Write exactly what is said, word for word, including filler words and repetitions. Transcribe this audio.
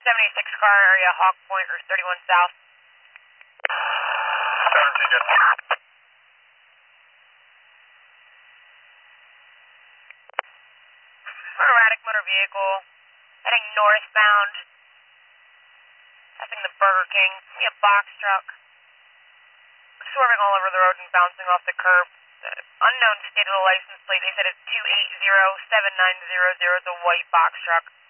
seventy-six car area, Hawk Point, Route thirty-one South. seventeen, good. Erratic motor vehicle, heading northbound, passing the Burger King. We have box truck, swerving all over the road and bouncing off the curb. Uh, unknown state of the license plate, they said it's two eight zero seven nine zero zero, it's a white box truck.